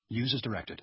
Use as directed.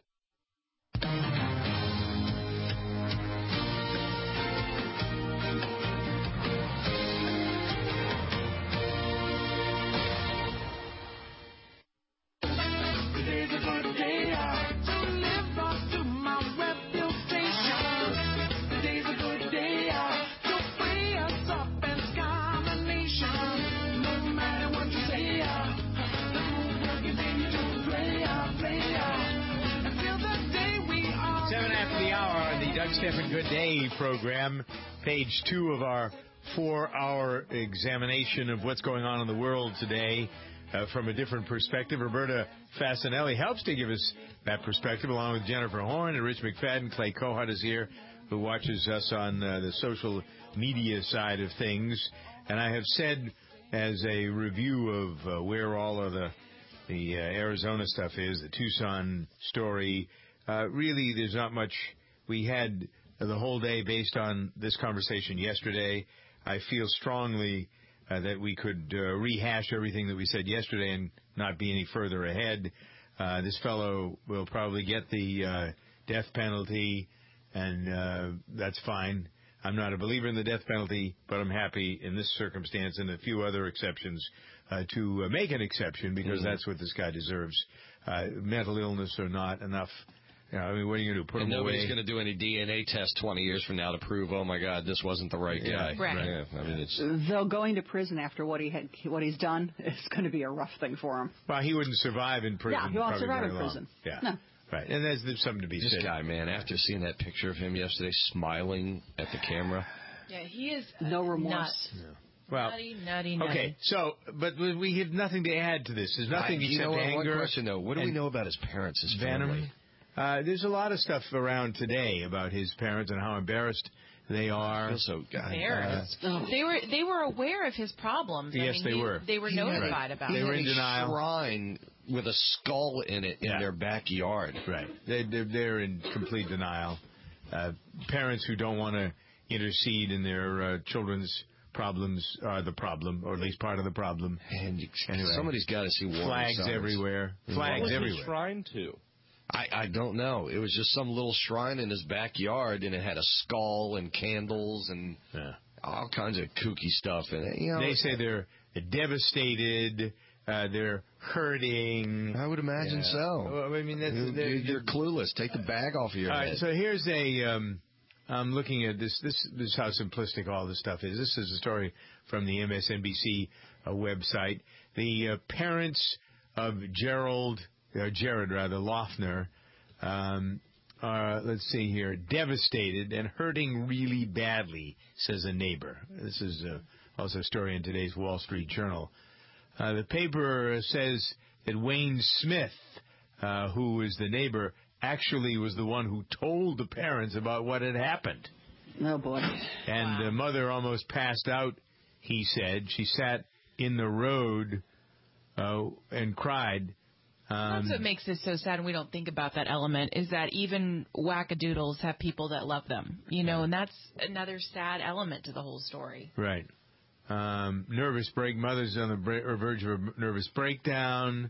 Stephen Good Day program, page 2 of our 4-hour examination of what's going on in the world today from a different perspective. Roberta Fasanelli helps to give us that perspective, along with Jennifer Horn and Rich McFadden. Clay Cohut is here, who watches us on the social media side of things. And I have said, as a review of where all of the Arizona stuff is, the Tucson story, really there's not much. We had the whole day based on this conversation yesterday. I feel strongly that we could rehash everything that we said yesterday and not be any further ahead. This fellow will probably get the death penalty, and that's fine. I'm not a believer in the death penalty, but I'm happy in this circumstance and a few other exceptions to make an exception, because that's what this guy deserves. Mental illness or not, enough. Yeah, I mean, what are you going to do? Put him away? Nobody's going to do any DNA test 20 years from now to prove, oh my God, this wasn't the right guy. Right. Yeah, I mean, though going to prison after what he's done is going to be a rough thing for him. Well, he wouldn't survive in prison. Yeah, he won't survive in prison. Yeah. No. Right, and there's something to be said. This guy, man, after seeing that picture of him yesterday smiling at the camera. Yeah, he is no remorse. Nuts. Yeah. Well, nutty. Okay, so, but we have nothing to add to this. There's nothing except anger. One question, though. What do we know about his parents, his family? There's a lot of stuff around today about his parents and how embarrassed they are. I feel so embarrassed. They were aware of his problems. Yes, they were. They were notified about it. They were in denial. Shrine with a skull in it in their backyard. Right. They're in complete denial. Parents who don't want to intercede in their children's problems are the problem, or at least part of the problem. And anyway, somebody's got to see flags everywhere. Flags what was everywhere. The shrine to? I don't know. It was just some little shrine in his backyard, and it had a skull and candles and all kinds of kooky stuff in it. You know, they say they're devastated. They're hurting. I would imagine so. Well, I mean, you're clueless. Take the bag off of your head. All right, so here's I'm looking at this. This is how simplistic all this stuff is. This is a story from the MSNBC website. The parents of Jared Loughner, are, let's see here, devastated and hurting really badly, says a neighbor. This is also a story in today's Wall Street Journal. The paper says that Wayne Smith, who is the neighbor, actually was the one who told the parents about what had happened. Oh, boy. And the mother almost passed out, he said. She sat in the road and cried. That's what makes it so sad, and we don't think about that element, is that even wackadoodles have people that love them, and that's another sad element to the whole story. Right. Nervous break. Mother's on the verge of a nervous breakdown.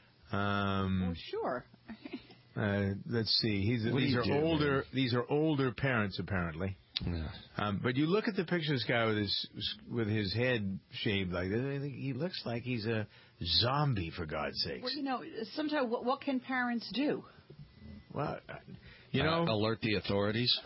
Sure. Let's see. These are older parents, apparently. Yeah. But you look at the picture of this guy with his head shaved like this. I think he looks like he's a zombie, for God's sakes. Well, sometimes what can parents do? Well, alert the authorities.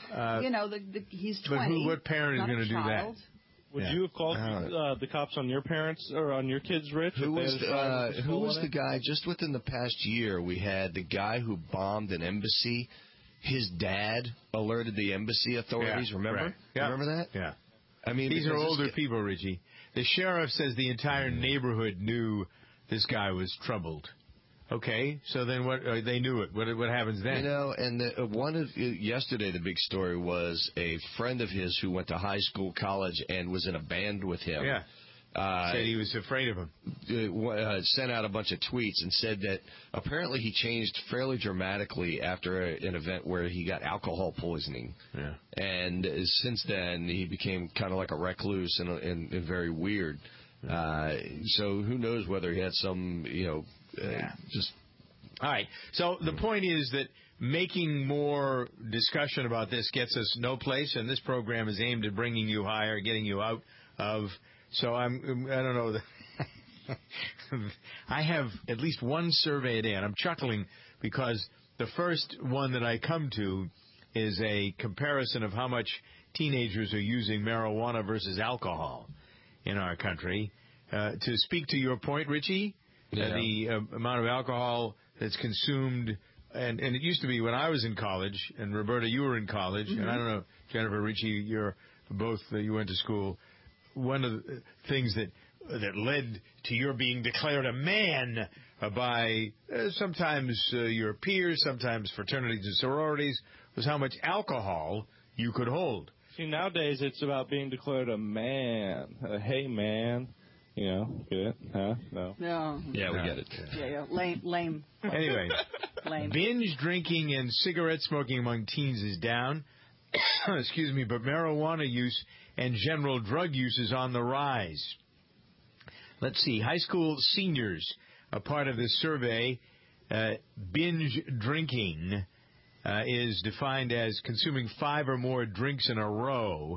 He's 20. But what parent is going to do that? Would you have called the cops on your parents or on your kids, Rich? Who was the guy? Just within the past year, we had the guy who bombed an embassy. His dad alerted the embassy authorities. Yeah, remember? Right. Yeah. Remember that? Yeah. I mean, these are older people, Richie. The sheriff says the entire neighborhood knew this guy was troubled. Okay, so then what? They knew it. What happens then? And yesterday the big story was a friend of his who went to high school, college, and was in a band with him. Yeah. Said he was afraid of him. Sent out a bunch of tweets and said that apparently he changed fairly dramatically after an event where he got alcohol poisoning. Yeah. And since then he became kind of like a recluse and very weird. So who knows whether he had some, just All right. So the point is that making more discussion about this gets us no place, and this program is aimed at bringing you higher, getting you out of. So I don't know. I have at least one survey a day, and I'm chuckling because the first one that I come to is a comparison of how much teenagers are using marijuana versus alcohol in our country. To speak to your point, Richie, the amount of alcohol that's consumed, and it used to be when I was in college, and Roberta, you were in college, and I don't know, Jennifer, Richie, you're both, you went to school. One of the things that led to your being declared a man by sometimes your peers, sometimes fraternities and sororities, was how much alcohol you could hold. See, nowadays it's about being declared a man. Hey, man. You know, get it? Huh? No. No. Yeah, we get it. Yeah. Lame. Anyway, Lame. binge drinking and cigarette smoking among teens is down. Excuse me, but marijuana use and general drug use is on the rise. Let's see. High school seniors, a part of this survey, binge drinking is defined as consuming 5 or more drinks in a row.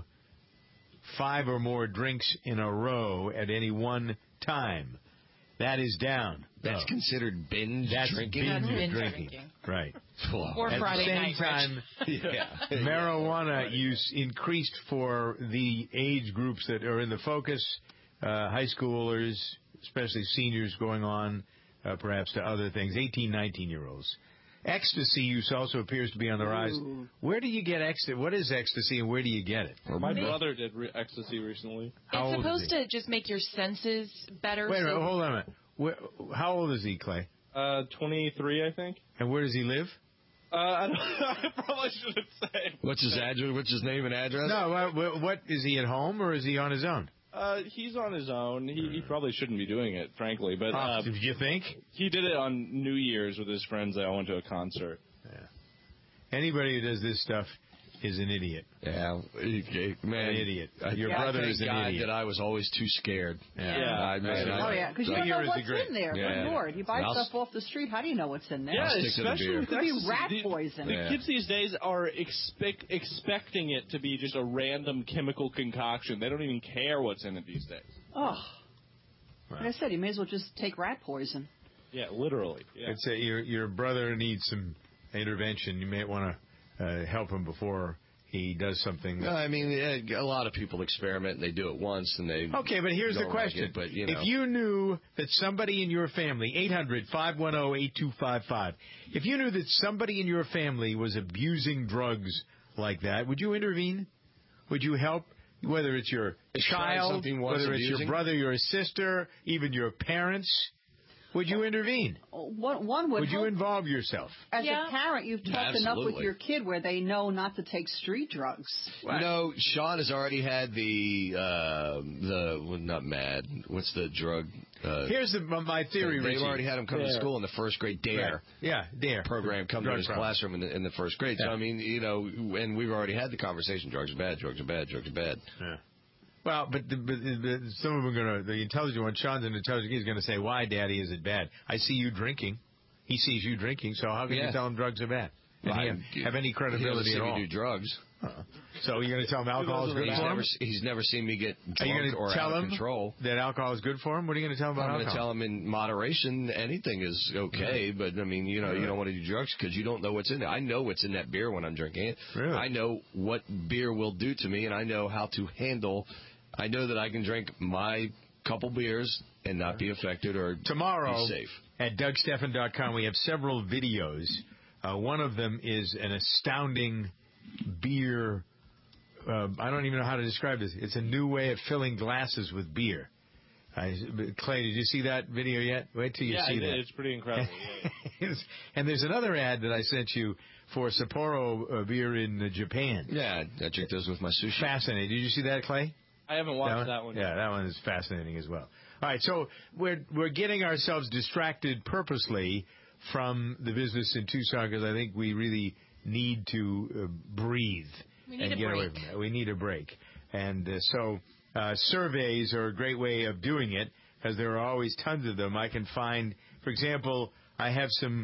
5 or more drinks in a row at any one time. That is down. That's considered binge drinking? That's binge drinking. Right. Or at Friday the same night, time, marijuana use increased for the age groups that are in the focus, high schoolers, especially seniors going on perhaps to other things, 18, 19-year-olds. Ecstasy use also appears to be on the rise. Ooh. Where do you get ecstasy? What is ecstasy, and where do you get it? My brother did ecstasy recently. How It's old supposed is he? to just make your senses better. Wait a minute, hold on a minute. How old is he, Clay? 23, I think. And where does he live? I probably shouldn't say. What's his address? What's his name and address? No, what is he at home or is he on his own? He's on his own. He probably shouldn't be doing it, frankly. But Do you think? he did it on New Year's with his friends. They all went to a concert. Yeah. Anybody who does this stuff is an idiot. Yeah, man, An idiot. Your brother is an idiot. That I was always too scared. Because you don't know what's in there. Good Lord. You buy stuff off the street. How do you know what's in there? Yeah, stick to the especially beer. with It could be ecstasy. rat poison. The kids these days are expecting it to be just a random chemical concoction. They don't even care what's in it these days. Oh. Like I said, you may as well just take rat poison. Yeah, literally. Yeah. I'd say your brother needs some intervention. You may want to help him before he does something. I mean, a lot of people experiment and they do it once and they. Okay, but here's the question. Like it, but, you know. If you knew that somebody in your family, 800-510-8255, if you knew that somebody in your family was abusing drugs like that, would you intervene? Would you help? Whether it's your child, whether it's your brother, your sister, even your parents, would you intervene? One would you involve yourself? As a parent, you've talked enough with your kid where they know not to take street drugs. You know, Sean has already had not MAD. What's the drug? Here's my theory, Richie. They've already had him come to school in the first grade DARE. Right. Yeah, DARE. Program come to his classroom in the first grade. Yeah. So, I mean, you know, and we've already had the conversation, drugs are bad, drugs are bad, drugs are bad. Yeah. Well, but some of them are going to, the intelligent one, Sean's an intelligent kid, is going to say, why, Daddy, is it bad? I see you drinking. He sees you drinking, so how can you tell him drugs are bad? And have any credibility at all? He do drugs. So you're going to tell him alcohol is good for him? He's never seen me get drunk or out of control. Are you going to tell him that alcohol is good for him? What are you going to tell him about alcohol? I'm going to tell him in moderation anything is okay, but, I mean, you know, you don't want to do drugs because you don't know what's in it. I know what's in that beer when I'm drinking it. Really? I know what beer will do to me, and I know how to handle. I know that I can drink my couple beers and not be affected or tomorrow be safe. At DougStephan.com, we have several videos. One of them is an astounding beer. I don't even know how to describe this. It's a new way of filling glasses with beer. Clay, did you see that video yet? Wait till you see that. It's pretty incredible. Yeah. And there's another ad that I sent you for Sapporo beer in Japan. Yeah, I drink those with my sushi. Fascinating. Did you see that, Clay? I haven't watched that one yet. Yeah, that one is fascinating as well. All right, so we're getting ourselves distracted purposely from the business in Tucson because I think we really need to breathe and get away from that. We need a break. And so surveys are a great way of doing it because there are always tons of them. I can find, for example, I have some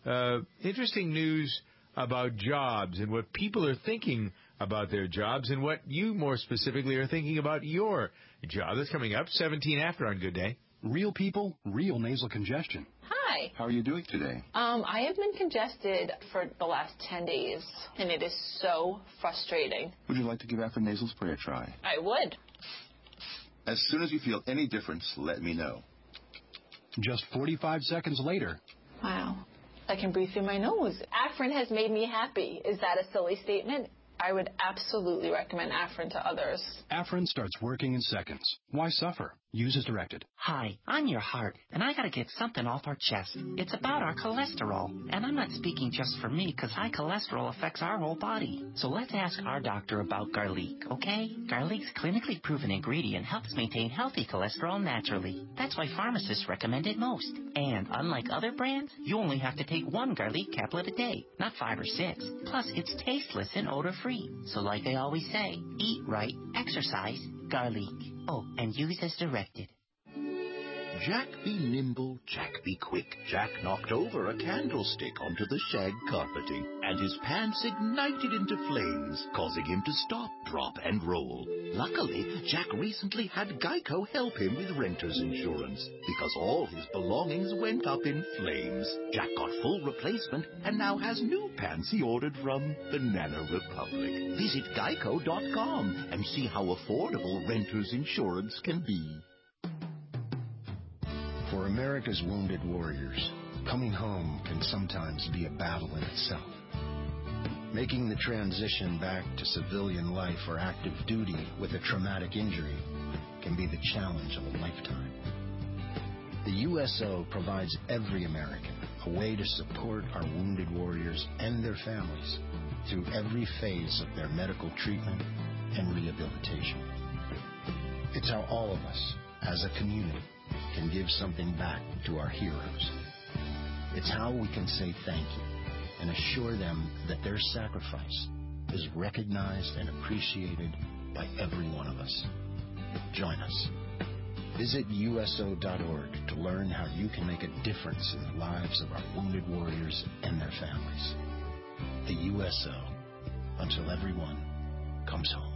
interesting news about jobs and what people are thinking about their jobs and what you more specifically are thinking about your job. That's coming up 17 after on Good Day. Real people, real nasal congestion. Hi. How are you doing today? I have been congested for the last 10 days, and it is so frustrating. Would you like to give Afrin Nasal Spray a try? I would. As soon as you feel any difference, let me know. Just 45 seconds later. Wow. I can breathe through my nose. Afrin has made me happy. Is that a silly statement? I would absolutely recommend Afrin to others. Afrin starts working in seconds. Why suffer? Use as directed. Hi, I'm your heart, and I gotta get something off our chest. It's about our cholesterol, and I'm not speaking just for me, because high cholesterol affects our whole body. So let's ask our doctor about garlic, okay? Garlic's clinically proven ingredient helps maintain healthy cholesterol naturally. That's why pharmacists recommend it most. And unlike other brands, you only have to take one garlic caplet a day, not 5 or 6. Plus, it's tasteless and odor-free. So like I always say, eat right, exercise, garlic. Oh, and use as directed. Jack be nimble, Jack be quick. Jack knocked over a candlestick onto the shag carpeting, and his pants ignited into flames, causing him to stop, drop, and roll. Luckily, Jack recently had Geico help him with renter's insurance, because all his belongings went up in flames. Jack got full replacement, and now has new pants he ordered from Banana Republic. Visit Geico.com and see how affordable renter's insurance can be. For America's wounded warriors, coming home can sometimes be a battle in itself. Making the transition back to civilian life or active duty with a traumatic injury can be the challenge of a lifetime. The USO provides every American a way to support our wounded warriors and their families through every phase of their medical treatment and rehabilitation. It's how all of us, as a community, can give something back to our heroes. It's how we can say thank you and assure them that their sacrifice is recognized and appreciated by every one of us. Join us. Visit USO.org to learn how you can make a difference in the lives of our wounded warriors and their families. The USO, until everyone comes home.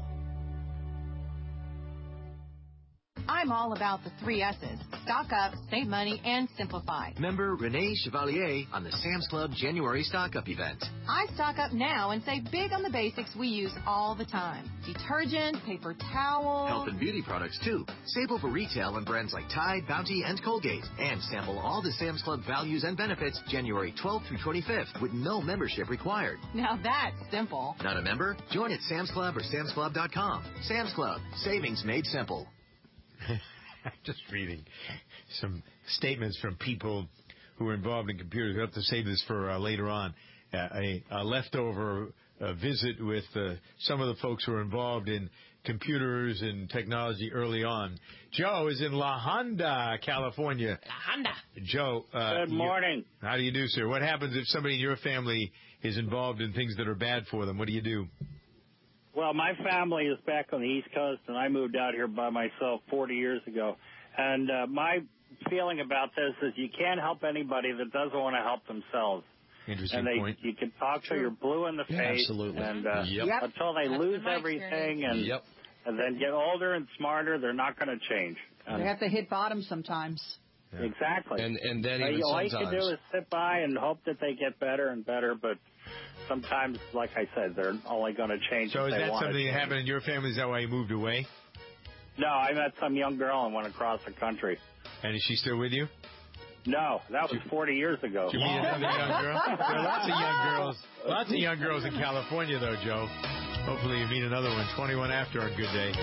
I'm all about the 3 S's. Stock up, save money, and simplify. Member Renee Chevalier on the Sam's Club January Stock Up event. I stock up now and save big on the basics we use all the time. Detergent, paper towels. Health and beauty products, too. Save over retail on brands like Tide, Bounty, and Colgate. And sample all the Sam's Club values and benefits January 12th through 25th with no membership required. Now that's simple. Not a member? Join at Sam's Club or samsclub.com. Sam's Club. Savings made simple. Just reading some statements from people who are involved in computers. We'll have to save this for later on. A leftover visit with some of the folks who are involved in computers and technology early on. Joe is in La Honda, California. La Honda. Joe. Good morning. How do you do, sir? What happens if somebody in your family is involved in things that are bad for them? What do you do? Well, my family is back on the East Coast, and I moved out here by myself 40 years ago. And my feeling about this is you can't help anybody that doesn't want to help themselves. Interesting point. You can talk till you're blue in the face. Absolutely. And until they lose everything and then get older and smarter, they're not going to change. They have to hit bottom sometimes. Yeah. Exactly. And then even all sometimes. you can do is sit by and hope that they get better and better, but sometimes, like I said, they're only going to change. So if is they that want something to that happened in your family? Is that why you moved away? No, I met some young girl and went across the country. And is she still with you? No, that was 40 years ago. Did you meet another young girl? There are lots of young girls in California, though, Joe. Hopefully you meet another one. 21 after on Good Day.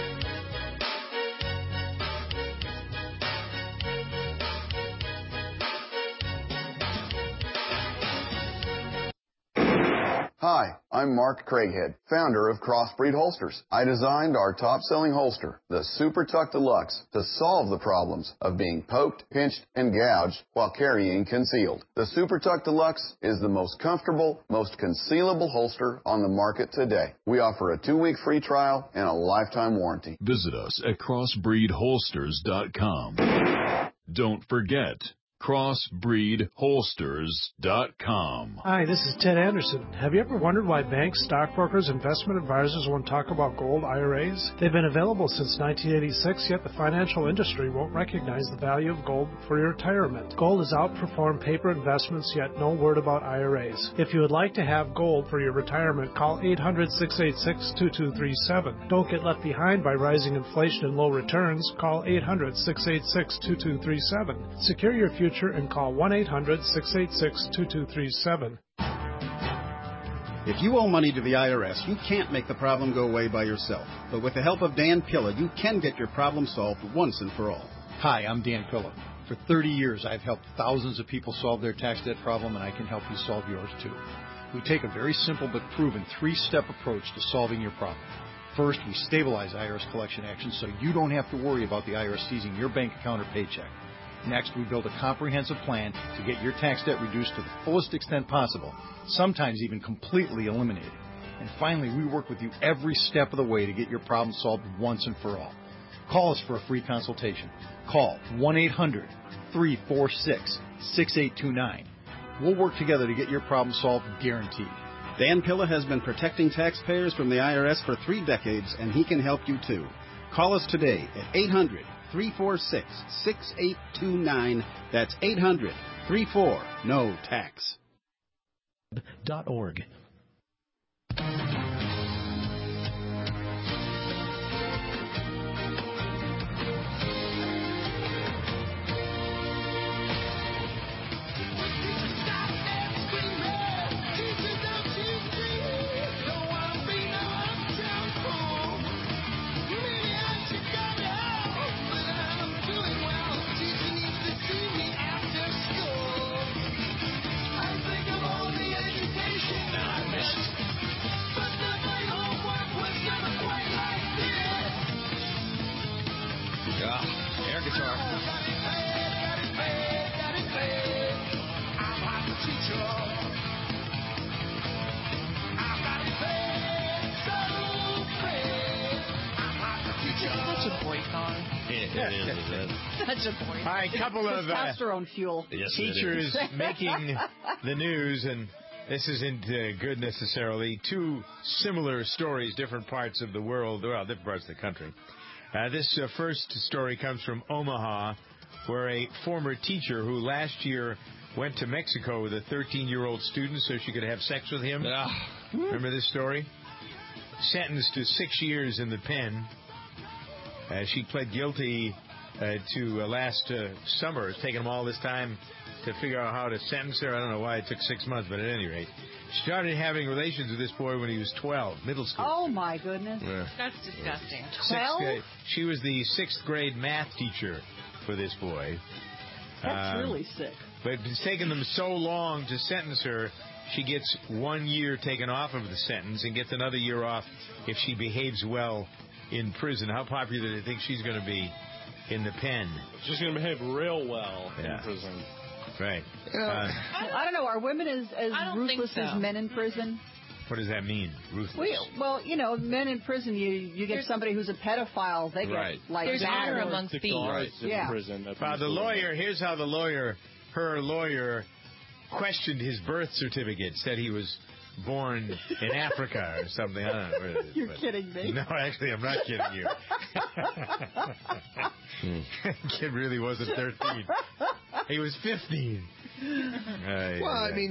Hi, I'm Mark Craighead, founder of Crossbreed Holsters. I designed our top-selling holster, the Super Tuck Deluxe, to solve the problems of being poked, pinched, and gouged while carrying concealed. The Super Tuck Deluxe is the most comfortable, most concealable holster on the market today. We offer a 2-week free trial and a lifetime warranty. Visit us at crossbreedholsters.com. Don't forget, CrossbreedHolsters.com. Hi, this is Ted Anderson. Have you ever wondered why banks, stockbrokers, investment advisors won't talk about gold IRAs? They've been available since 1986, yet the financial industry won't recognize the value of gold for your retirement. Gold has outperformed paper investments, yet no word about IRAs. If you would like to have gold for your retirement, call 800-686-2237. Don't get left behind by rising inflation and low returns. Call 800-686-2237. Secure your future and call 1-800-686-2237. If you owe money to the IRS, you can't make the problem go away by yourself. But with the help of Dan Pilla, you can get your problem solved once and for all. Hi, I'm Dan Pilla. For 30 years, I've helped thousands of people solve their tax debt problem, and I can help you solve yours too. We take a very simple but proven 3-step approach to solving your problem. First, we stabilize IRS collection actions so you don't have to worry about the IRS seizing your bank account or paycheck. Next, we build a comprehensive plan to get your tax debt reduced to the fullest extent possible, sometimes even completely eliminated. And finally, we work with you every step of the way to get your problem solved once and for all. Call us for a free consultation. Call 1-800-346-6829. We'll work together to get your problem solved, guaranteed. Dan Pilla has been protecting taxpayers from the IRS for 3 decades, and he can help you too. Call us today at 800-346-6829. That's 800-34-NO-TAX. .org. Air guitar. Such a boy song. It is. Such a boy song. All right, couple of testosterone fuel. Teachers making the news, and this isn't good necessarily. 2 similar stories, different parts of the world, well, different parts of the country. This first story comes from Omaha, where a former teacher who last year went to Mexico with a 13-year-old student so she could have sex with him. Remember this story? Sentenced to 6 years in the pen. She pled guilty to last summer. It's taken them all this time to figure out how to sentence her. I don't know why it took 6 months, but at any rate. She started having relations with this boy when he was 12, middle school. Oh, my goodness. Yeah. That's disgusting. 12? She was the 6th grade math teacher for this boy. That's really sick. But it's taken them so long to sentence her, she gets 1 year taken off of the sentence and gets another year off if she behaves well in prison. How popular do you think she's going to be in the pen? She's going to behave real well in prison. Right. I don't know. Are women as ruthless as men in prison? What does that mean, ruthless? Well, you know, men in prison, you get somebody who's a pedophile, they get like there's honor amongst thieves. In prison. The lawyer, here's how her lawyer questioned his birth certificate, said he was born in Africa or something. I don't know where it is. You're kidding me. No, actually, I'm not kidding you. Kid really wasn't 13. He was 15. I mean,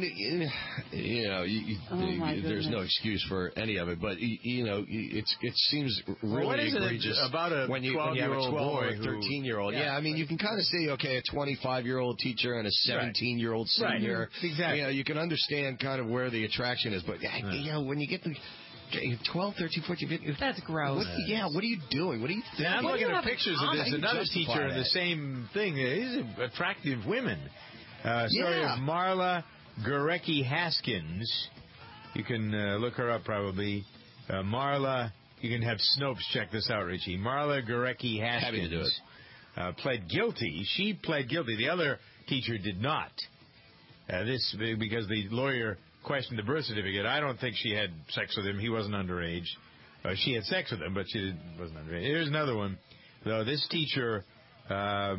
there's no excuse for any of it, but it seems really what is egregious about when you have a 12 or a 13-year-old. Yeah, I mean, you can kind of say, okay, a 25-year-old teacher and a 17-year-old senior. Right. Exactly. You can understand kind of where the attraction is, but when you get to 12, 13, 14, 15. That's gross. What are you doing? What are you thinking? Now, I'm looking at pictures of this. Another teacher in the same thing. These are attractive women. Story of Marla Gurecki Haskins. You can look her up probably. Marla, you can have Snopes check this out, Richie. Marla Gurecki Haskins. Happy to do it. Pled guilty. She pled guilty. The other teacher did not. This because the lawyer questioned the birth certificate. I don't think she had sex with him. He wasn't underage. She had sex with him, but she wasn't underage. Here's another one. Though this teacher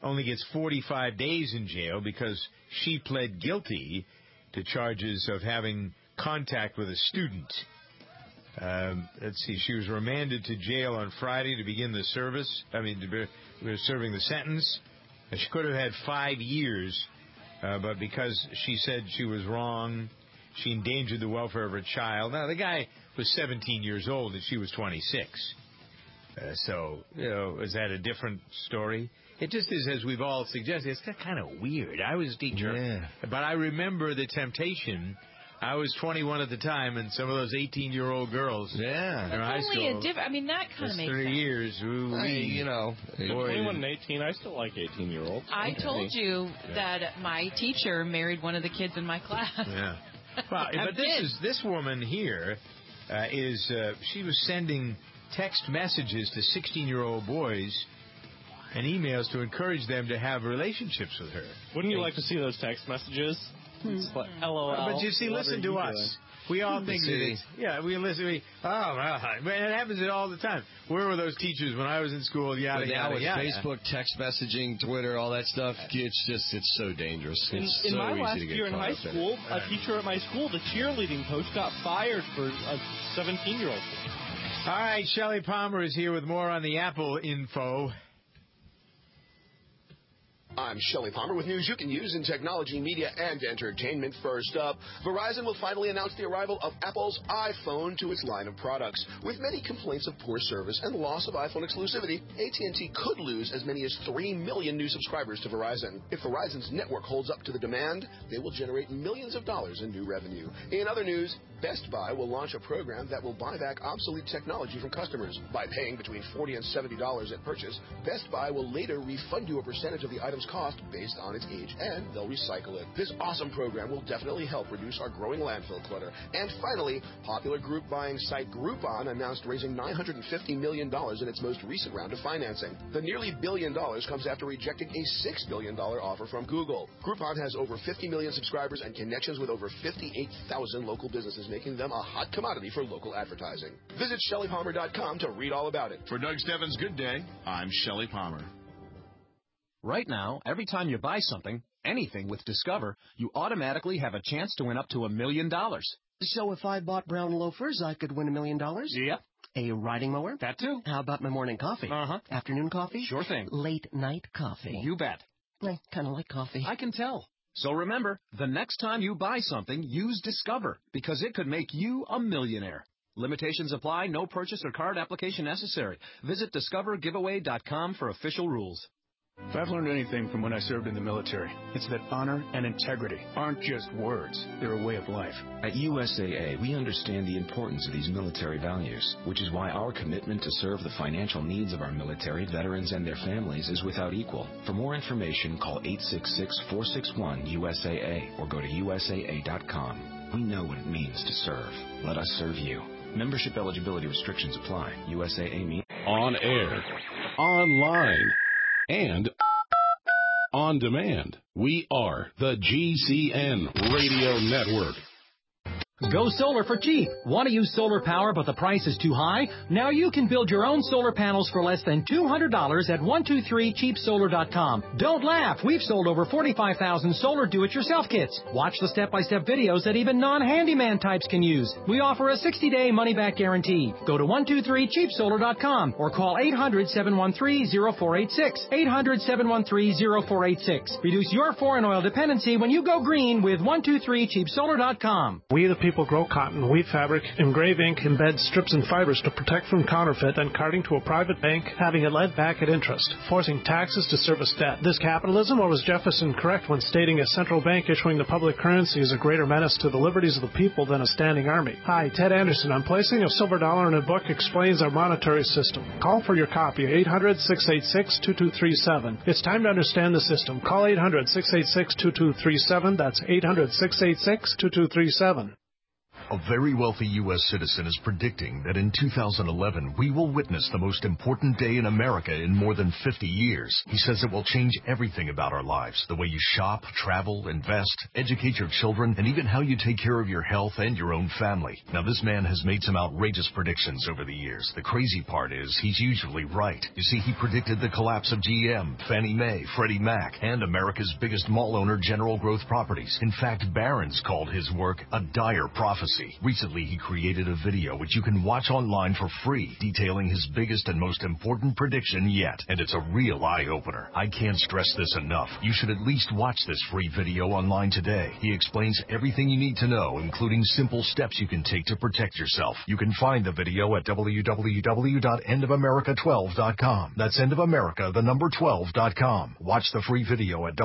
only gets 45 days in jail because she pled guilty to charges of having contact with a student. Let's see. She was remanded to jail on Friday to begin the serving the sentence. She could have had 5 years, but because she said she was wrong, she endangered the welfare of her child. Now, the guy was 17 years old and she was 26. So, is that a different story? It just is, as we've all suggested, it's kind of weird. I was a teacher, but I remember the temptation. I was 21 at the time, and some of those 18-year-old girls in high school. That kind of makes 30 sense. years. Boy, 21 and 18, I still like 18-year-olds. I told you that my teacher married one of the kids in my class. Yeah. Well, but this woman here she was sending text messages to 16-year-old boys and emails to encourage them to have relationships with her. Wouldn't you like to see those text messages? It's like, LOL. But you see, listen to us. We all think we listen. It happens all the time. Where were those teachers when I was in school? Now with Facebook, text messaging, Twitter, all that stuff, it's so dangerous. It's in so my easy last to get year in caught high up school, a teacher at my school, the cheerleading coach, got fired for a 17-year-old. All right, Shelley Palmer is here with more on the Apple info. I'm Shelley Palmer with news you can use in technology, media, and entertainment. First up, Verizon will finally announce the arrival of Apple's iPhone to its line of products. With many complaints of poor service and loss of iPhone exclusivity, AT&T could lose as many as 3 million new subscribers to Verizon. If Verizon's network holds up to the demand, they will generate millions of dollars in new revenue. In other news, Best Buy will launch a program that will buy back obsolete technology from customers. By paying between $40 and $70 at purchase, Best Buy will later refund you a percentage of the item's cost based on its age, and they'll recycle it. This awesome program will definitely help reduce our growing landfill clutter. And finally, popular group buying site Groupon announced raising $950 million in its most recent round of financing. The nearly $1 billion comes after rejecting a $6 billion offer from Google. Groupon has over 50 million subscribers and connections with over 58,000 local businesses, making them a hot commodity for local advertising. Visit ShelleyPalmer.com to read all about it. For Doug Stebbins' Good Day, I'm Shelley Palmer. Right now, every time you buy something, anything with Discover, you automatically have a chance to win up to $1 million. So if I bought brown loafers, I could win $1 million? Yep. A riding mower? That too. How about my morning coffee? Uh-huh. Afternoon coffee? Sure thing. Late night coffee? You bet. I kind of like coffee. I can tell. So remember, the next time you buy something, use Discover, because it could make you a millionaire. Limitations apply. No purchase or card application necessary. Visit discovergiveaway.com for official rules. If I've learned anything from when I served in the military, it's that honor and integrity aren't just words, they're a way of life. At USAA, we understand the importance of these military values, which is why our commitment to serve the financial needs of our military, veterans, and their families is without equal. For more information, call 866-461-USAA or go to USAA.com. We know what it means to serve. Let us serve you. Membership eligibility restrictions apply. USAA means on air, online, and on demand. We are the GCN Radio Network. Go solar for cheap. Want to use solar power but the price is too high? Now you can build your own solar panels for less than $200 at 123cheapsolar.com. Don't laugh. We've sold over 45,000 solar do-it-yourself kits. Watch the step-by-step videos that even non-handyman types can use. We offer a 60-day money-back guarantee. Go to 123cheapsolar.com or call 800-713-0486. 800-713-0486. Reduce your foreign oil dependency when you go green with 123cheapsolar.com. We the people grow cotton, weave fabric, engrave ink, embed strips and fibers to protect from counterfeit and carting to a private bank, having it lent back at interest, forcing taxes to service debt. This capitalism, or was Jefferson correct when stating a central bank issuing the public currency is a greater menace to the liberties of the people than a standing army? Hi, Ted Anderson. I'm placing a silver dollar in a book explains our monetary system. Call for your copy, 800-686-2237. It's time to understand the system. Call 800-686-2237. That's 800-686-2237. A very wealthy U.S. citizen is predicting that in 2011, we will witness the most important day in America in more than 50 years. He says it will change everything about our lives, the way you shop, travel, invest, educate your children, and even how you take care of your health and your own family. Now, this man has made some outrageous predictions over the years. The crazy part is he's usually right. You see, he predicted the collapse of GM, Fannie Mae, Freddie Mac, and America's biggest mall owner, General Growth Properties. In fact, Barron's called his work a dire prophecy. Recently, he created a video which you can watch online for free, detailing his biggest and most important prediction yet. And it's a real eye-opener. I can't stress this enough. You should at least watch this free video online today. He explains everything you need to know, including simple steps you can take to protect yourself. You can find the video at www.endofamerica12.com. That's endofamerica12.com. Watch the free video at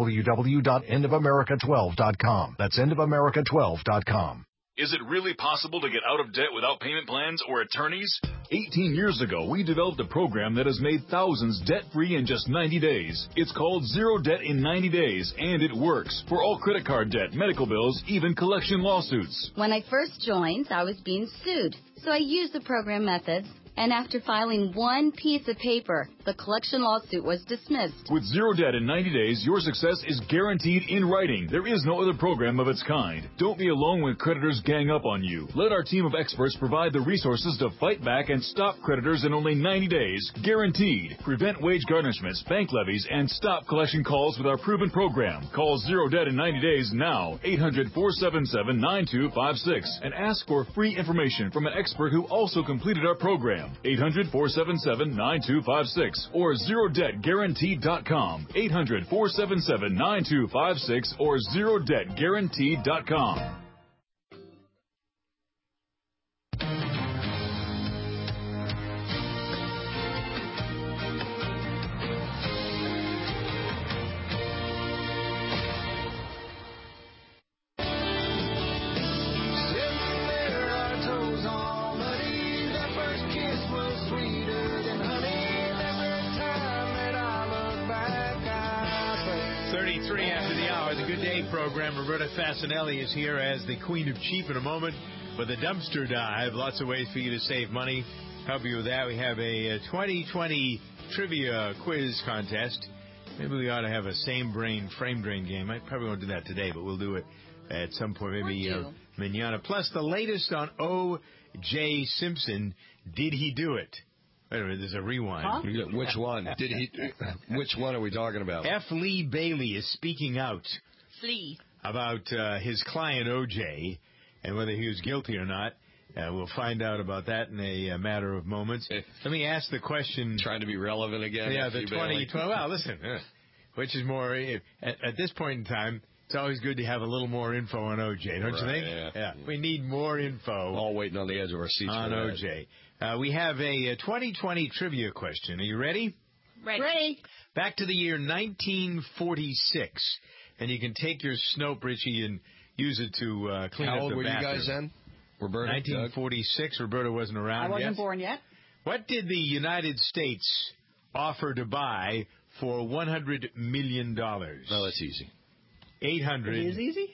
www.endofamerica12.com. That's endofamerica12.com. Is it really possible to get out of debt without payment plans or attorneys? 18 years ago, we developed a program that has made thousands debt-free in just 90 days. It's called Zero Debt in 90 Days, and it works for all credit card debt, medical bills, even collection lawsuits. When I first joined, I was being sued, so I used the program methods. And after filing one piece of paper, the collection lawsuit was dismissed. With Zero Debt in 90 days, your success is guaranteed in writing. There is no other program of its kind. Don't be alone when creditors gang up on you. Let our team of experts provide the resources to fight back and stop creditors in only 90 days. Guaranteed. Prevent wage garnishments, bank levies, and stop collection calls with our proven program. Call Zero Debt in 90 days now. 800-477-9256. And ask for free information from an expert who also completed our program. 800-477-9256 or ZeroDebtGuaranteed.com. 800-477-9256 or ZeroDebtGuaranteed.com. Program. Roberta Fascinelli is here as the Queen of Cheap in a moment with a dumpster dive. Lots of ways for you to save money. Help you with that. We have a 2020 trivia quiz contest. Maybe we ought to have a same brain frame drain game. I probably won't do that today, but we'll do it at some point. Maybe manana. Plus the latest on O.J. Simpson. Did he do it? Wait a minute, there's a rewind. Huh? Which one? Which one are we talking about? F. Lee Bailey is speaking out. About his client O.J. and whether he was guilty or not. We'll find out about that in a matter of moments. Let me ask the question. Trying to be relevant again. Yeah, the 2012. Well, listen, which is more, at this point in time, it's always good to have a little more info on O.J., don't you think? Yeah. We need more info. All waiting on the edge of our seats on O.J. We have a 2020 trivia question. Are you ready? Ready. Back to the year 1946. And you can take your Snope, Richie, and use it to clean up the bathroom. How old were you guys then? Roberta? 1946. Doug? Roberta wasn't around yet. I wasn't born yet. What did the United States offer to buy for $100 million? No, that's easy. 800. It is easy?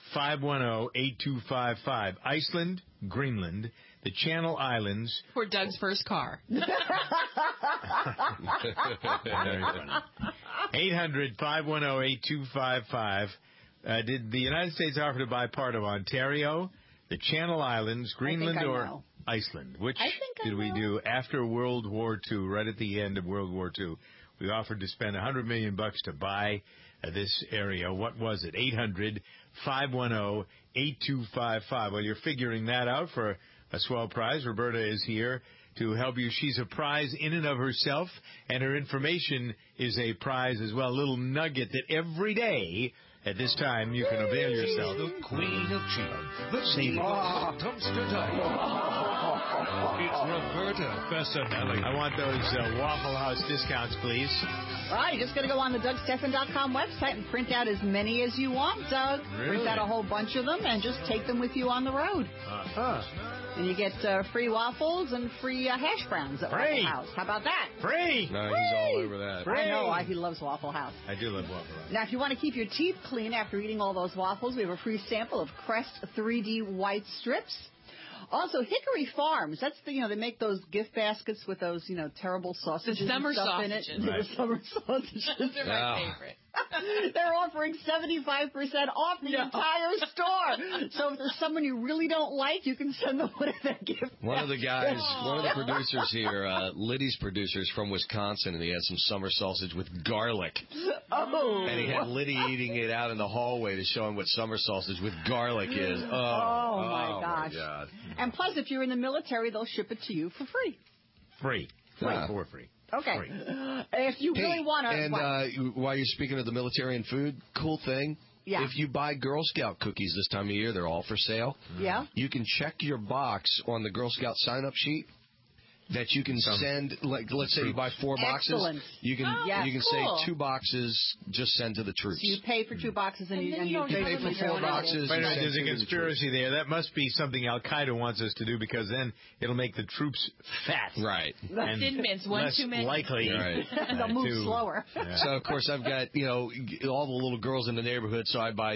510-8255. Iceland, Greenland, the Channel Islands. For Doug's first car. Very funny. 800-510-8255. Did the United States offer to buy part of Ontario, the Channel Islands, Greenland, or Iceland? Which did we do after World War II, right at the end of World War II? We offered to spend $100 million to buy this area. What was it? 800-510-8255. Well, you're figuring that out for a swell prize. Roberta is here to help you. She's a prize in and of herself, and her information is a prize as well. A little nugget that every day at this time you can avail yourself. The Queen of Cheap, the Lady of Dumpster Dive. It's Roberta Fascinelli. I want those Waffle House discounts, please. Well, you just got to go on the DougStephan.com website and print out as many as you want, Doug. Really? Print out a whole bunch of them and just take them with you on the road. And you get free waffles and free hash browns at Waffle House. How about that? Free! No, he's all over that. I know. He loves Waffle House. I do love Waffle House. Now, if you want to keep your teeth clean, clean after eating all those waffles. We have a free sample of Crest 3D white strips. Also, Hickory Farms. That's the, they make those gift baskets with those, terrible sausages and stuff in it. Right. The summer sausages. Those are my favorite. They're offering 75% off the entire store. So if there's someone you really don't like, you can send them one of their gift One of the guys, one of the producers here, Liddy's producers from Wisconsin, and he had some summer sausage with garlic. Oh. And he had Liddy eating it out in the hallway to show him what summer sausage with garlic is. Oh my gosh. My God. And plus, if you're in the military, they'll ship it to you for free. Free. For free. Okay. Free. If you really want to... And while you're speaking of the military and food, cool thing. Yeah. If you buy Girl Scout cookies this time of year, they're all for sale. Yeah. You can check your box on the Girl Scout sign-up sheet that you can send, like, let's say you buy 4 boxes. Excellent. You can say 2 boxes, just send to the troops. So you pay for 2 boxes and you pay for 4 boxes. Wait a minute, there's a conspiracy there. That must be something Al-Qaeda wants us to do, because then it'll make the troops fat. Right. And thin mints, one less too many. likely. Right. They'll move slower. Yeah. So, of course, I've got, all the little girls in the neighborhood, so I buy,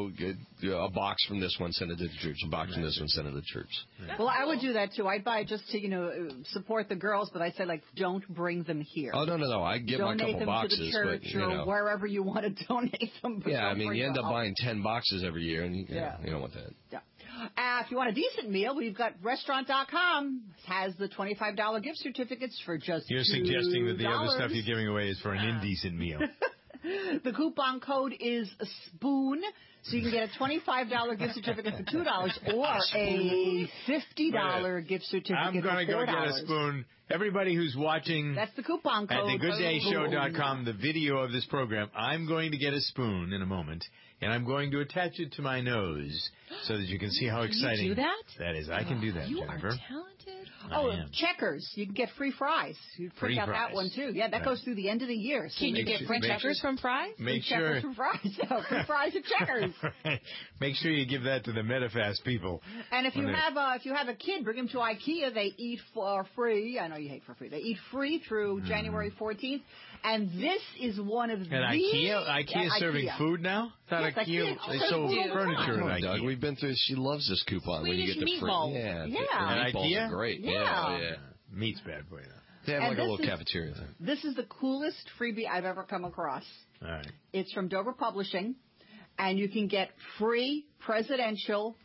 a box from this one, send it to the troops, a box from this one, send it to the troops. Well, I would do that, too. I'd buy just to, support the girls, but I'd say, don't bring them here. Oh, no. I give my couple boxes. Donate them to the church or wherever you want to donate them. But yeah, you end up buying 10 boxes every year, and you don't want that. Yeah. If you want a decent meal, we've got Restaurant.com has the $25 gift certificates for just You're suggesting that the other stuff you're giving away is for an indecent meal. The coupon code is SPOON, so you can get a $25 gift certificate for $2 or a $50 gift certificate for $4. I'm going to go get a spoon. Everybody who's watching that's the coupon code at thegooddayshow.com, the video of this program, I'm going to get a spoon in a moment, and I'm going to attach it to my nose so that you can see how exciting you do that is. I can do that, you Jennifer. Are talented. Checkers. You can get free fries. You print out that one, too. Yeah, that goes through the end of the year. So can you get free checkers from fries? Make sure. Checkers from fries. No, free fries and checkers. Make sure you give that to the MetaFast people. And if you have a kid, bring them to IKEA. They eat for free. I know you hate for free. They eat free through January 14th. And this is one of the... IKEA serving food now? Yes, IKEA, they sold furniture at IKEA. Doug, we've been through. She loves this coupon when you get the free. Yeah. And IKEA? Are great. Yeah. Meat's bad for you. They have like a little cafeteria thing. This is the coolest freebie I've ever come across. All right. It's from Dover Publishing, and you can get free President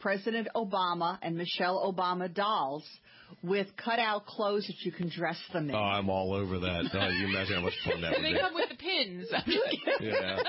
Obama and Michelle Obama dolls with cutout clothes that you can dress them in. Oh, I'm all over that. Oh, you imagine how much fun that would be. They come with the pins. Yeah.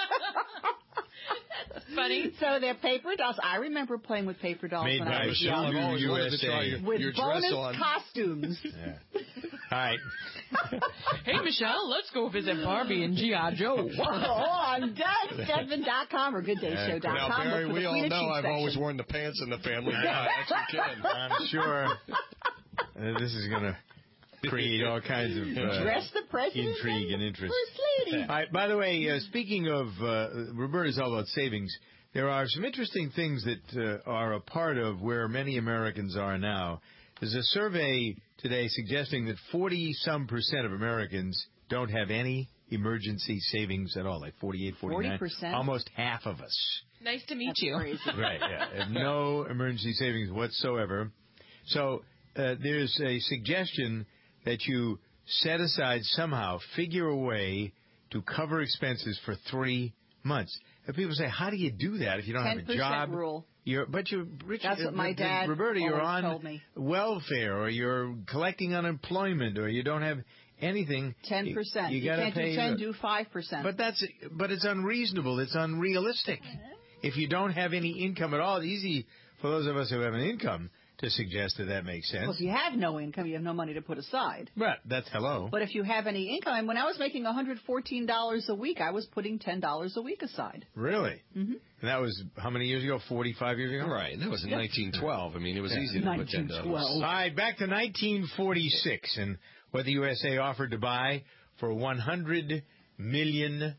That's funny. So they're paper dolls. I remember playing with paper dolls made when by I was young. USA. With your bonus dress on. costumes. Yeah. All right. Hey, Michelle, let's go visit Barbie and G.I. Joe. On DougStedman.com or GoodDayShow.com. Now, Barry, we all know I've always worn the pants in the family. That's your kid. I'm sure this is going to create all kinds of dress the president intrigue and interest. First lady. All right, by the way, speaking of Roberta's all about savings, there are some interesting things that are a part of where many Americans are now. There's a survey today suggesting that 40-some% of Americans don't have any emergency savings at all, like 48, 49. 40%? Almost half of us. Nice to meet you. Crazy. Right, yeah. Have no emergency savings whatsoever. So there's a suggestion that you set aside somehow, figure a way to cover expenses for 3 months. And people say, how do you do that if you don't have a job? 10% rule. But you're rich. That's what my dad Roberta, you're always on told me. welfare, or you're collecting unemployment, or you don't have anything. 10%. You got to pay. Do 10, do 5%. But it's unreasonable. It's unrealistic. If you don't have any income at all, it's easy for those of us who have an income to suggest that makes sense. Well, if you have no income, you have no money to put aside. Right, that's hello. But if you have any income, and when I was making $114 a week, I was putting $10 a week aside. Really? Mm-hmm. And that was how many years ago? 45 years ago? Right, that was in 1912. I mean, it was easy to put $10. All right, back to 1946, and what the USA offered to buy for $100 million.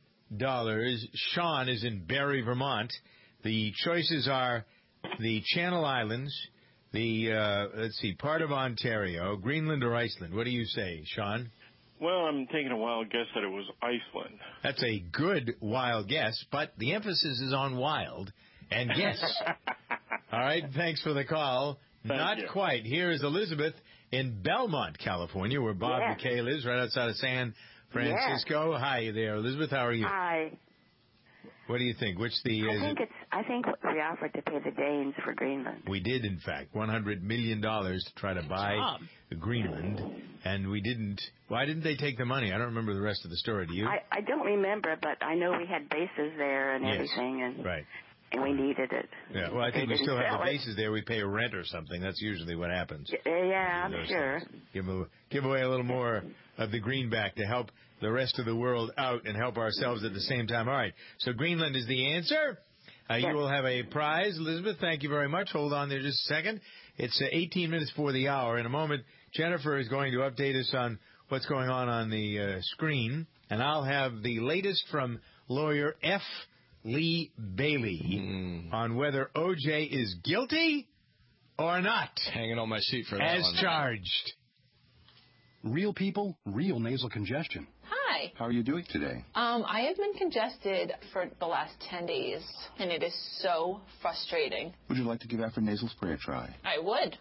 Sean is in Barrie, Vermont. The choices are the Channel Islands, the, part of Ontario, Greenland or Iceland. What do you say, Sean? Well, I'm taking a wild guess that it was Iceland. That's a good wild guess, but the emphasis is on wild and guess. All right, thanks for the call. Not quite. Here is Elizabeth in Belmont, California, where Bob McKay lives, right outside of San Francisco. Hi there, Elizabeth. How are you? Hi. What do you think? I think we offered to pay the Danes for Greenland. We did, in fact, $100 million to try to buy Greenland, and we didn't. Why didn't they take the money? I don't remember the rest of the story. Do you? I don't remember, but I know we had bases there and everything, and and we needed it. Yeah, well, I think we still have the bases there. We pay a rent or something. That's usually what happens. Yeah, I'm sure. Give away a little more of the greenback to help the rest of the world out and help ourselves at the same time. All right, so Greenland is the answer. You will have a prize. Elizabeth, thank you very much. Hold on there just a second. It's 18 minutes before the hour. In a moment, Jennifer is going to update us on what's going on the screen, and I'll have the latest from lawyer F. Lee Bailey on whether O.J. is guilty or not. Hanging on my seat for that as one. Charged. Real people, real nasal congestion. Hi. How are you doing today? I have been congested for the last 10 days, and it is so frustrating. Would you like to give Afrin nasal spray a try? I would.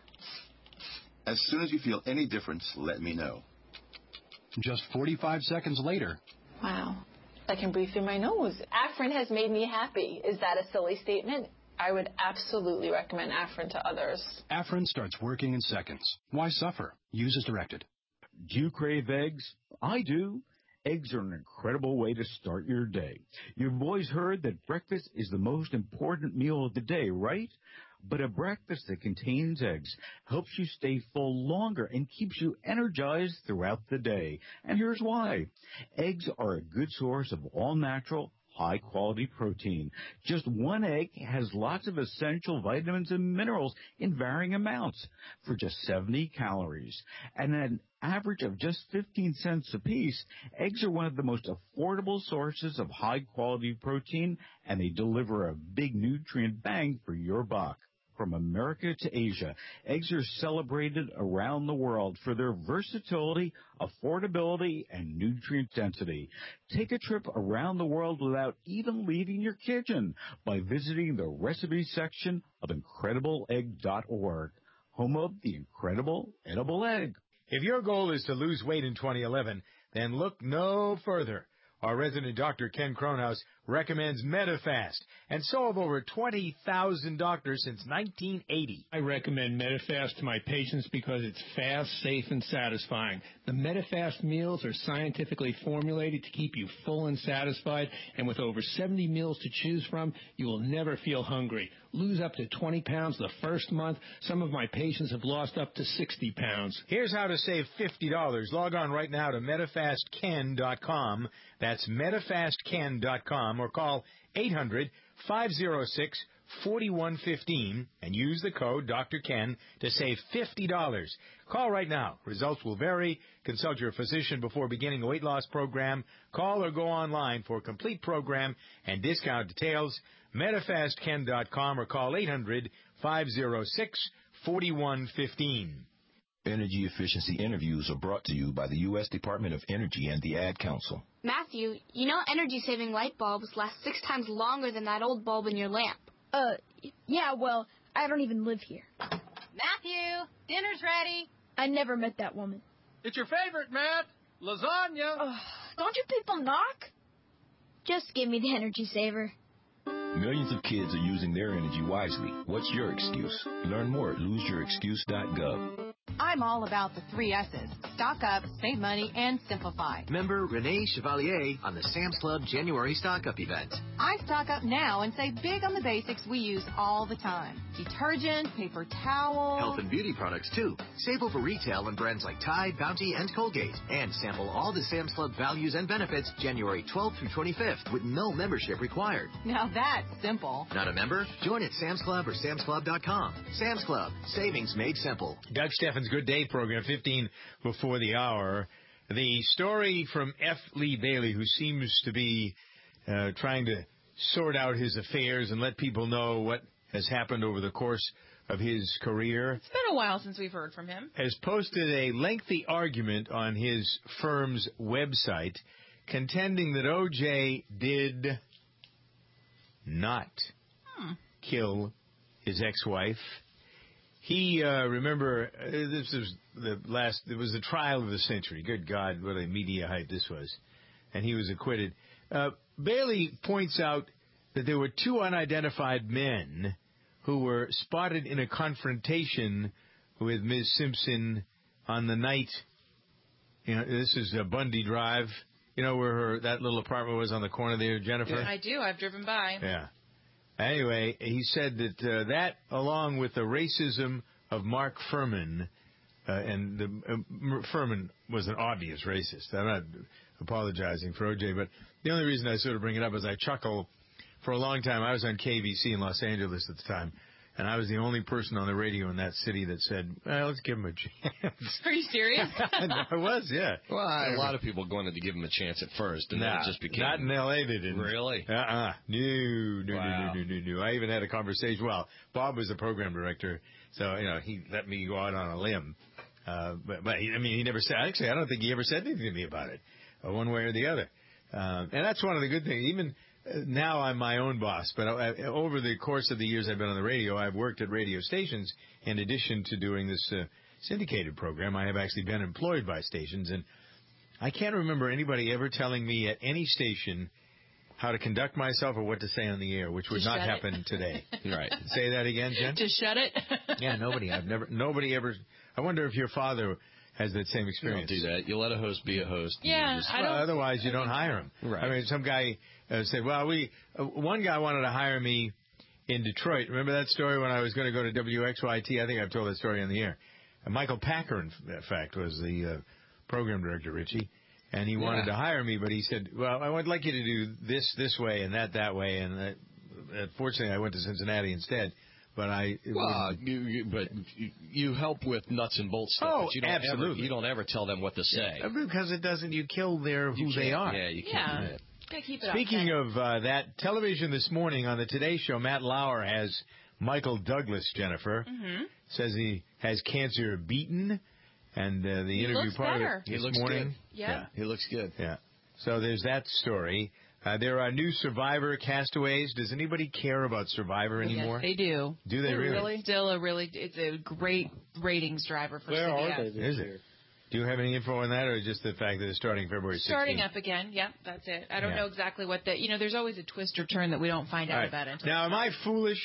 As soon as you feel any difference, let me know. Just 45 seconds later. Wow. I can breathe through my nose. Afrin has made me happy. Is that a silly statement? I would absolutely recommend Afrin to others. Afrin starts working in seconds. Why suffer? Use as directed. Do you crave eggs? I do. Eggs are an incredible way to start your day. You've always heard that breakfast is the most important meal of the day, right? But a breakfast that contains eggs helps you stay full longer and keeps you energized throughout the day. And here's why. Eggs are a good source of all-natural, high-quality protein. Just one egg has lots of essential vitamins and minerals in varying amounts for just 70 calories. And an average of just 15 cents apiece, eggs are one of the most affordable sources of high-quality protein, and they deliver a big nutrient bang for your buck. From America to Asia, eggs are celebrated around the world for their versatility, affordability, and nutrient density. Take a trip around the world without even leaving your kitchen by visiting the recipe section of IncredibleEgg.org, home of the incredible edible egg. If your goal is to lose weight in 2011, then look no further. Our resident doctor, Ken Kronhaus, recommends Medifast, and so have over 20,000 doctors since 1980. I recommend Medifast to my patients because it's fast, safe, and satisfying. The Medifast meals are scientifically formulated to keep you full and satisfied, and with over 70 meals to choose from, you will never feel hungry. Lose up to 20 pounds the first month. Some of my patients have lost up to 60 pounds. Here's how to save $50. Log on right now to MedifastCan.com. That's MedifastCan.com, or call 800-506-4115 and use the code Dr. Ken to save $50. Call right now. Results will vary. Consult your physician before beginning a weight loss program. Call or go online for complete program and discount details. MedifastCan.com or call 800-506-4115. Energy efficiency interviews are brought to you by the U.S. Department of Energy and the Ad Council. Matthew, you know energy-saving light bulbs last 6 times longer than that old bulb in your lamp. Yeah, well, I don't even live here. Matthew, dinner's ready. I never met that woman. It's your favorite, Matt. Lasagna. Don't you people knock? Just give me the energy saver. Millions of kids are using their energy wisely. What's your excuse? Learn more at loseyourexcuse.gov. I'm all about the 3 S's. Stock up, save money, and simplify. Member Renee Chevalier on the Sam's Club January Stock Up event. I stock up now and save big on the basics we use all the time. Detergent, paper towel. Health and beauty products, too. Save over retail on brands like Tide, Bounty, and Colgate. And sample all the Sam's Club values and benefits January 12th through 25th with no membership required. Now that's simple. Not a member? Join at Sam's Club or samsclub.com. Sam's Club. Savings made simple. Doug Steffen's Good Day program, 15 before the hour. The story from F. Lee Bailey, who seems to be trying to sort out his affairs and let people know what has happened over the course of his career. It's been a while since we've heard from him. Has posted a lengthy argument on his firm's website contending that O.J. did not kill his ex-wife. He, remember, this was it was the trial of the century. Good God, what a media hype this was. And he was acquitted. Bailey points out that there were two unidentified men who were spotted in a confrontation with Ms. Simpson on the night, this is Bundy Drive, where that little apartment was on the corner there, Jennifer? I do. I've driven by. Yeah. Anyway, he said that that, along with the racism of Mark Furman, Furman was an obvious racist. I'm not apologizing for O.J., but the only reason I sort of bring it up is I chuckle. For a long time, I was on KVC in Los Angeles at the time, and I was the only person on the radio in that city that said, well, let's give him a chance. Are you serious? I was, yeah. Well, a lot of people wanted to give him a chance at first, and then it just became... Not in L.A. they didn't. Really? No. I even had a conversation. Well, Bob was the program director, so, he let me go out on a limb. But he never said... Actually, I don't think he ever said anything to me about it, one way or the other. And that's one of the good things. Even... Now I'm my own boss, but over the course of the years I've been on the radio, I've worked at radio stations. In addition to doing this syndicated program, I have actually been employed by stations, and I can't remember anybody ever telling me at any station how to conduct myself or what to say on the air, which would not happen today. Right. Say that again, Jen? To shut it? Yeah, nobody. Nobody ever. I wonder if your father has that same experience. You don't do that. You let a host be a host. Yeah, otherwise you don't hire him. Right. I mean, some guy said, well, one guy wanted to hire me in Detroit. Remember that story when I was going to go to WXYT? I think I've told that story on the air. Michael Packer, in fact, was the program director, Richie, and he wanted to hire me, but he said, well, I would like you to do this way and that way, and fortunately I went to Cincinnati instead. But you help with nuts and bolts stuff. Oh, but you don't absolutely. You don't ever tell them what to say. Yeah, because it doesn't. You kill who they are. Yeah, you can't. Yeah. Keep it Speaking of that, television this morning on the Today Show, Matt Lauer has Michael Douglas, Jennifer. Mm-hmm. Says he has cancer beaten, and the interview part of it this morning. Yeah, he looks good. Yeah. So there's that story. There are new Survivor castaways. Does anybody care about Survivor anymore? Yes, they do. Do they really? Still it's a great ratings driver for Where CBS. are they this year? Do you have any info on that, or just the fact that it's starting February 16th? Starting up again. Yep, that's it. I don't know exactly what there's always a twist or turn that we don't find out about until now, am I foolish?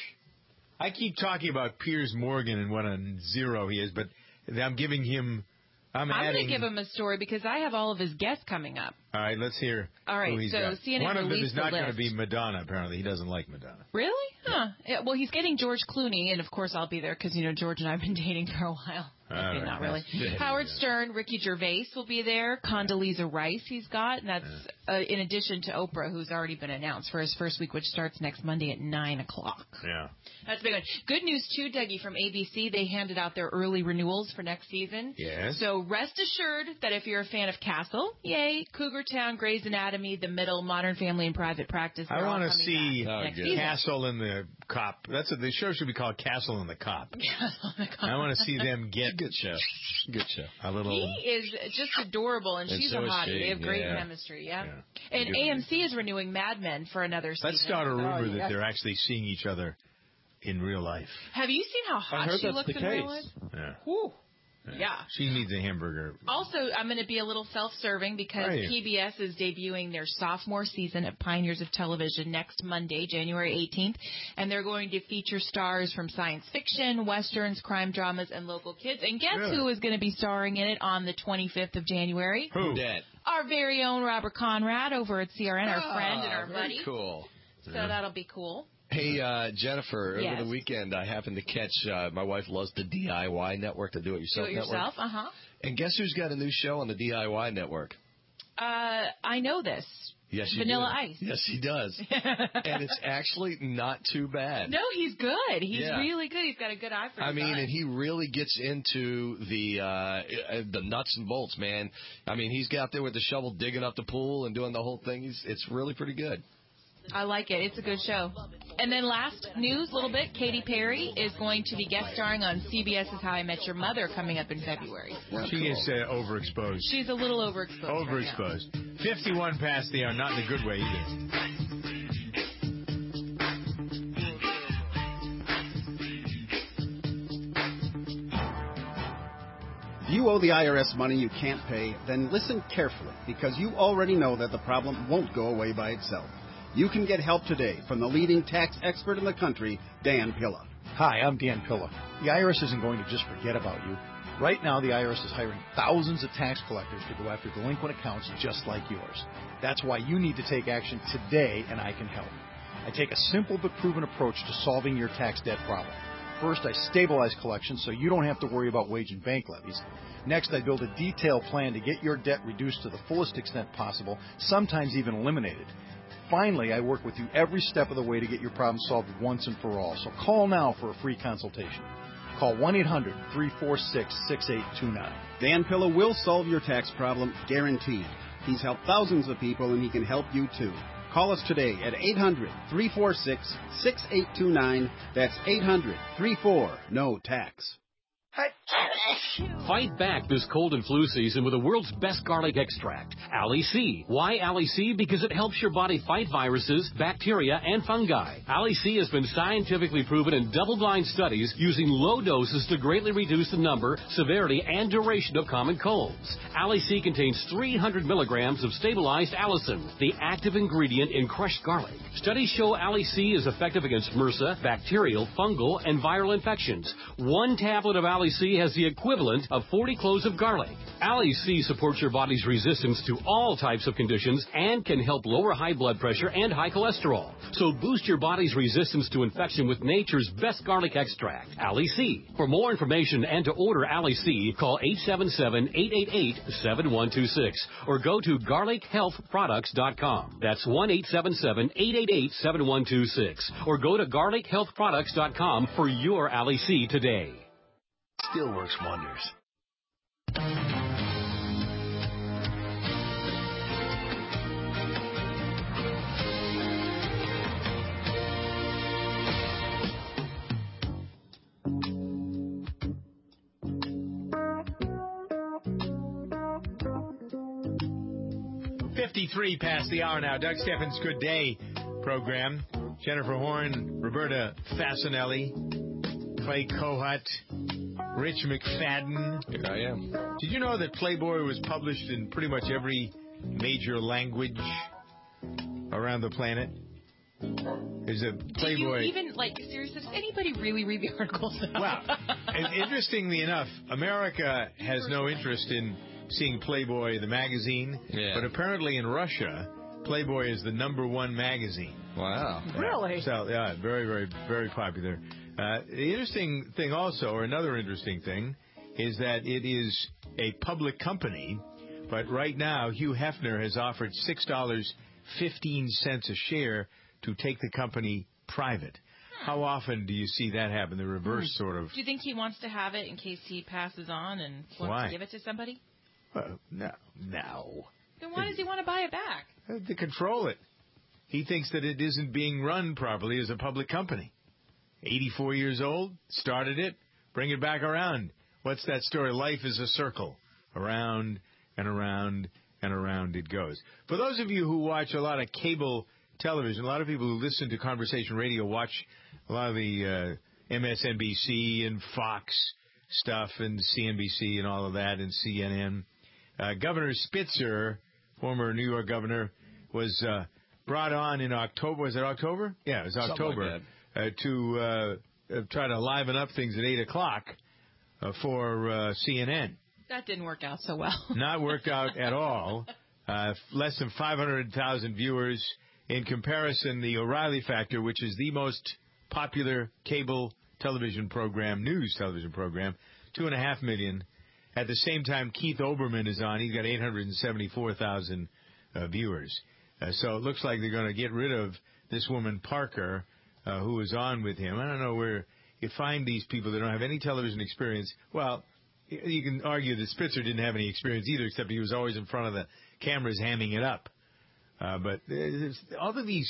I keep talking about Piers Morgan and what a zero he is, but I'm giving him... I'm going to give him a story because I have all of his guests coming up. All right, let's hear who he's got. CNN One of them is not going to list. be Madonna, apparently. He doesn't like Madonna. Really? Huh. Yeah, well, he's getting George Clooney, and of course I'll be there because, George and I have been dating for a while. Okay, not really. Howard Stern, Ricky Gervais will be there. Condoleezza Rice he's got, and that's in addition to Oprah, who's already been announced for his first week, which starts next Monday at 9 o'clock. Yeah. That's a big one. Good news, too, Dougie, from ABC. They handed out their early renewals for next season. Yes. So rest assured that if you're a fan of Castle, yay, Cougar Town, Grey's Anatomy, The Middle, Modern Family, and Private Practice. I want to see Castle and the Cop. The show should be called Castle and the Cop. Castle and the Cop. I want to see them get good show. Good show. He is just adorable, and she's a hottie. They have great chemistry, yeah. And AMC is renewing Mad Men for another season. Let's start a rumor that they're actually seeing each other in real life. Have you seen how hot she looks in real life? Yeah. Whew. Yeah. She needs a hamburger. Also, I'm going to be a little self-serving because PBS is debuting their sophomore season of Pioneers of Television next Monday, January 18th, and they're going to feature stars from science fiction, westerns, crime dramas, and local kids. And guess who is going to be starring in it on the 25th of January? Who? That? Our very own Robert Conrad over at CRN, our friend and our buddy. Cool. So that'll be cool. Hey, Jennifer, over the weekend I happened to catch, my wife loves the DIY network, the Do-It-Yourself network. Do-It-Yourself, uh-huh. And guess who's got a new show on the DIY network? I know this. Yes, you Vanilla do. Ice. Yes, he does. And it's actually not too bad. No, he's good. He's really good. He's got a good eye for and he really gets into the nuts and bolts, man. I mean, he's got there with the shovel digging up the pool and doing the whole thing. It's really pretty good. I like it. It's a good show. And then last news, a little bit, Katy Perry is going to be guest starring on CBS's How I Met Your Mother coming up in February. She is overexposed. She's a little overexposed. Overexposed. Right 51 past the hour, not in a good way either. If you owe the IRS money you can't pay, then listen carefully, because you already know that the problem won't go away by itself. You can get help today from the leading tax expert in the country, Dan Pilla. Hi, I'm Dan Pilla. The IRS isn't going to just forget about you. Right now, the IRS is hiring thousands of tax collectors to go after delinquent accounts just like yours. That's why you need to take action today, and I can help. I take a simple but proven approach to solving your tax debt problem. First, I stabilize collections so you don't have to worry about wage and bank levies. Next, I build a detailed plan to get your debt reduced to the fullest extent possible, sometimes even eliminated. Finally, I work with you every step of the way to get your problem solved once and for all. So call now for a free consultation. Call 1-800-346-6829. Dan Pilla will solve your tax problem, guaranteed. He's helped thousands of people, and he can help you, too. Call us today at 800-346-6829. That's 800-34-NO-TAX. Fight back this cold and flu season with the world's best garlic extract, Ali C. Why Ali C? Because it helps your body fight viruses, bacteria, and fungi. Ali C has been scientifically proven in double-blind studies using low doses to greatly reduce the number, severity, and duration of common colds. Ali C contains 300 milligrams of stabilized allicin, the active ingredient in crushed garlic. Studies show Ali C is effective against MRSA, bacterial, fungal, and viral infections. One tablet of Ali C has the equivalent of 40 cloves of garlic. Ali C supports your body's resistance to all types of conditions and can help lower high blood pressure and high cholesterol. So boost your body's resistance to infection with nature's best garlic extract, Ali C. For more information and to order Ali C, call 877-888-7126 or go to garlichealthproducts.com. That's 1-877-888-7126 or go to garlichealthproducts.com for your Ali C today. Still works wonders. .53 past the hour now. Doug Steffens' Good Day program. Jennifer Horn, Roberta Fasanelli, Clay Kohut, Rich McFadden. Here I am. Did you know that Playboy was published in pretty much every major language around the planet? There's a Playboy. Do you even, seriously, does anybody really read the articles now? Well, interestingly enough, America has no interest in seeing Playboy, the magazine. Yeah. But apparently in Russia, Playboy is the #1 magazine. Wow. Really? So, yeah, very, very, very popular. The interesting thing also, or another interesting thing, is that it is a public company, but right now Hugh Hefner has offered $6.15 a share to take the company private. How often do you see that happen, the reverse sort of? Do you think he wants to have it in case he passes on and wants to give it to somebody? No. Then why does he want to buy it back? To control it. He thinks that it isn't being run properly as a public company. 84 years old, started it, bring it back around. What's that story? Life is a circle. Around and around and around it goes. For those of you who watch a lot of cable television, a lot of people who listen to conversation radio watch a lot of the MSNBC and Fox stuff and CNBC and all of that and CNN. Governor Spitzer, former New York governor, was brought on in October. Was it October? Yeah, it was October. To try to liven up things at 8 o'clock for CNN. That didn't work out so well. Not worked out at all. Less than 500,000 viewers. In comparison, the O'Reilly Factor, which is the most popular cable television program, news television program, 2.5 million. At the same time, Keith Olbermann is on. He's got 874,000 viewers. So it looks like they're going to get rid of this woman, Parker, who was on with him. I don't know where you find these people that don't have any television experience. Well, you can argue that Spitzer didn't have any experience either, except he was always in front of the cameras hamming it up. But all of these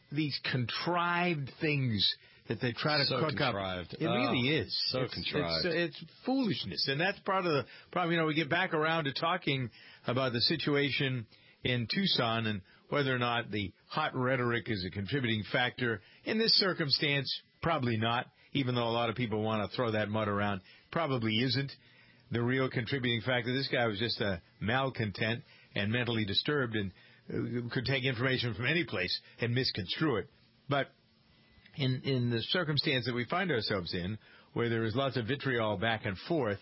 these contrived things that they try to cook contrived. up. It really is. So contrived. It's foolishness. And that's part of the problem. We get back around to talking about the situation in Tucson and whether or not the hot rhetoric is a contributing factor. In this circumstance, probably not, even though a lot of people want to throw that mud around. Probably isn't the real contributing factor. This guy was just a malcontent and mentally disturbed and could take information from any place and misconstrue it. But in the circumstance that we find ourselves in, where there is lots of vitriol back and forth,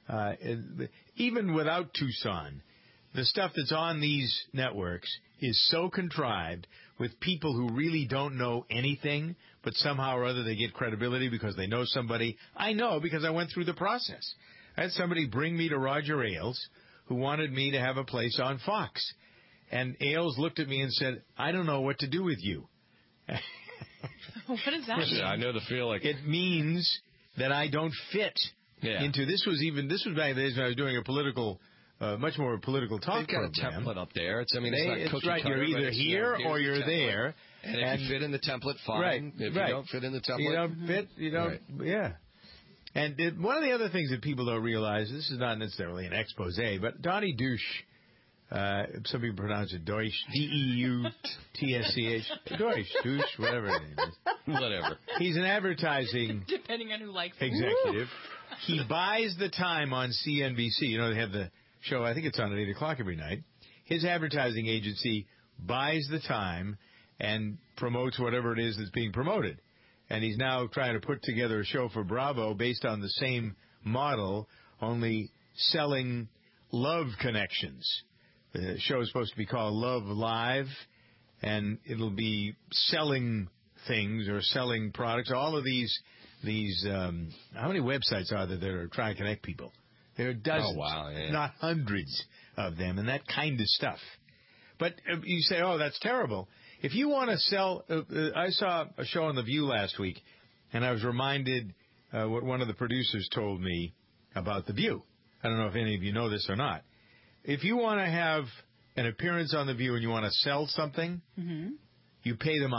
even without Tucson, the stuff that's on these networks is so contrived with people who really don't know anything, but somehow or other they get credibility because they know somebody. I know because I went through the process. I had somebody bring me to Roger Ailes who wanted me to have a place on Fox. And Ailes looked at me and said, I don't know what to do with you. What does that mean? I know the feeling. It means that I don't fit into this was back in the days when I was doing a political, much more political talk program. They've got a template up there. It's not it's right. You're either here or you're there. And if you fit in the template, fine. Right, if you don't fit in the template, you don't fit. You don't. Right. Yeah. And one of the other things that people don't realize, this is not necessarily an expose, but Donnie Deutsch, some people pronounce it Deutsch, D-E-U-T-S-C-H, Deutsch, whatever it is. Whatever. He's an advertising depending on who likes it. Executive. He buys the time on CNBC. They have the show, I think it's on at 8 o'clock every night. His advertising agency buys the time and promotes whatever it is that's being promoted. And he's now trying to put together a show for Bravo based on the same model, only selling love connections. The show is supposed to be called Love Live, and it'll be selling things or selling products. All of these how many websites are there that are trying to connect people? There are dozens, not hundreds of them, and that kind of stuff. But you say, oh, that's terrible. If you want to sell, I saw a show on The View last week, and I was reminded what one of the producers told me about The View. I don't know if any of you know this or not. If you want to have an appearance on The View and you want to sell something, you pay them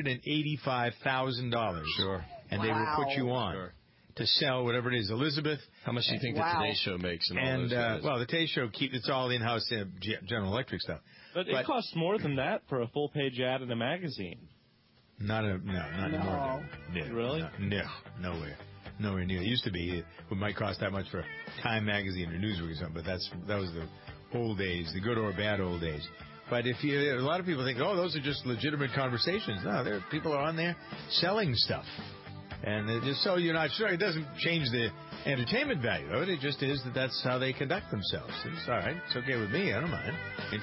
$185,000. Sure. And they will put you on to sell whatever it is. Elizabeth. How much do you think the Today Show makes? And the Today Show it's all in-house General Electric stuff. But it costs more than that for a full-page ad in a magazine. Not anymore. No. Really? No, nowhere near. It used to be. It might cost that much for Time magazine or Newsweek or something, but that was the old days, the good or bad old days. But a lot of people think, oh, those are just legitimate conversations. No, people are on there selling stuff. And just so you're not sure, it doesn't change the entertainment value of it. It just is that's how they conduct themselves. It's all right. It's okay with me. I don't mind.